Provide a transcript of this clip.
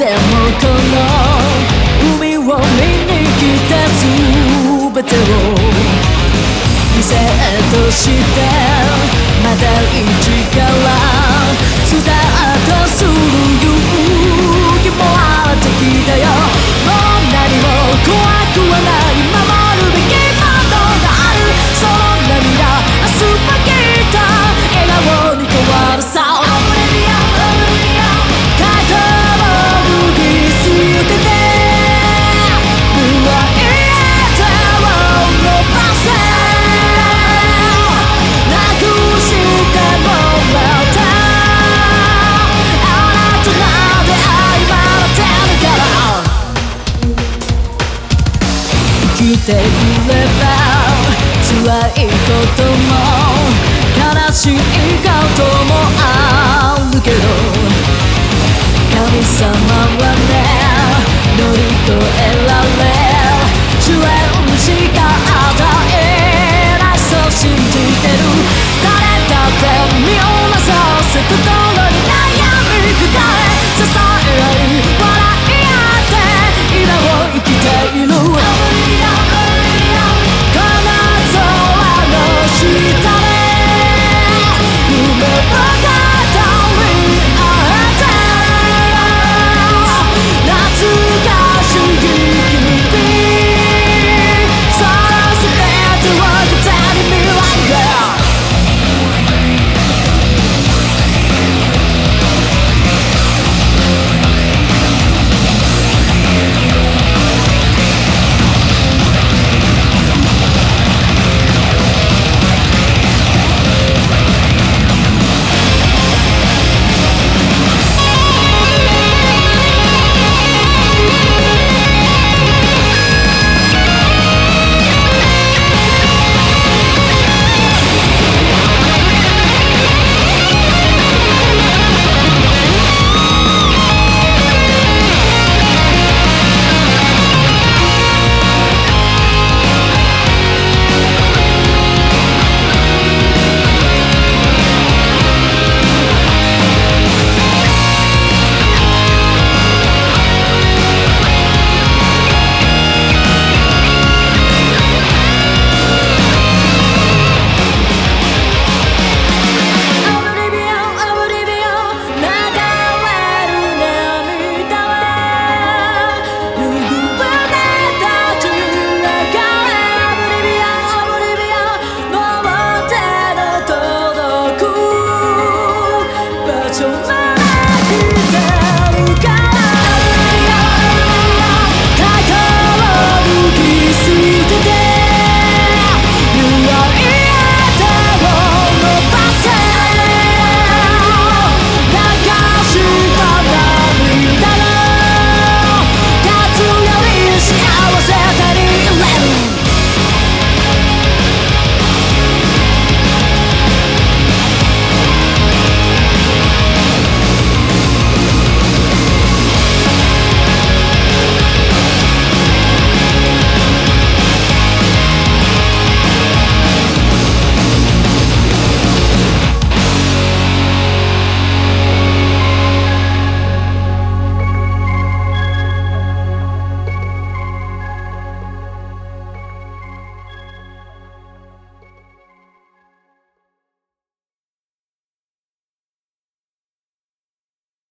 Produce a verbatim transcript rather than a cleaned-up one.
でもこの海を見に来た全てをリセットしてまた一からスタートする勇気もあってきたよ。もう何も怖くはない、守るべきものがある。その涙明日はきっと笑顔に変わるさ。生きていれば辛いことも悲しいこともあるけど、神様はね乗り越えられチャレンジが与えない、そう信じてる。誰だって身をなさせて